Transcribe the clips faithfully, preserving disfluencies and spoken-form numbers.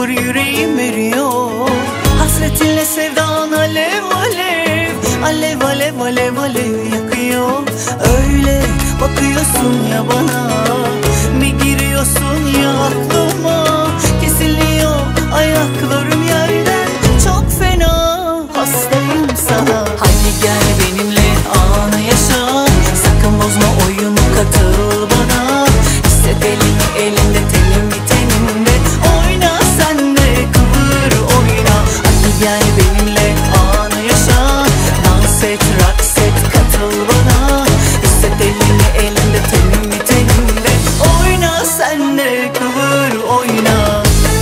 vur yüreğim eriyor. Hasretinle sevdan alev alev, alev alev alev alev yakıyor. Öyle bakıyorsun ya bana, bir giriyorsun ya aklıma. Kesiliyor ayaklarım yerden, çok fena hastayım sana. Hadi gel benimle anı yaşa, sakın bozma oyunu, katıl bana. Hisset elimi elinde, tenimi tenimde, oyna sen de kıvır oyna. Hadi gel benimle anı yaşa, dans et raks et katıl bana. Hisset elimi elinde, tenimi tenimde, oyna sen de kıvır oyna.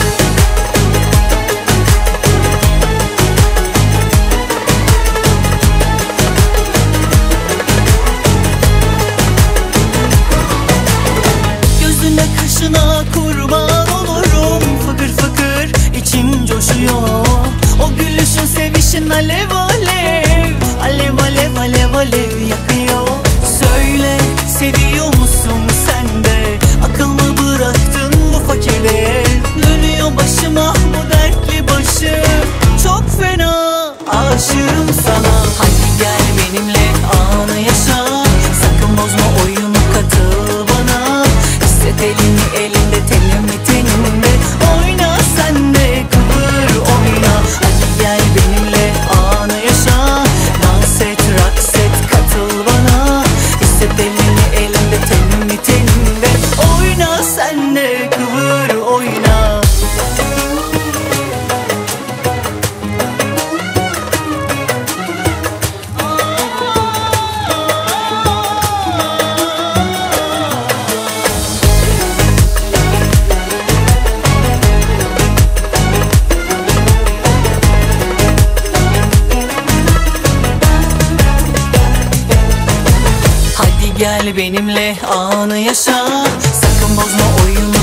Kaşına kurban olurum, fıkır fıkır içim coşuyor. O gülüşün sevişin alev alev, alev alev alev alev yakıyor. Söyle seviyor musun sen de, akıl mı bıraktın bu fakire? Dönüyor başıma bu dertli başım, çok fena aşığım sana. Hadi gel benimle anı yaşa, sakın bozma oyunu, katıl bana. Hisset elimi elinde, tenimi tenimde, oyna sen de kıvır oyna. Hadi gel benimle anı yaşa, dans et raks et katıl bana. Hisset elimi elinde, tenimi tenimde, oyna sen de kıvır oyna. Gel benimle anı yaşa, sakın bozma oyunu,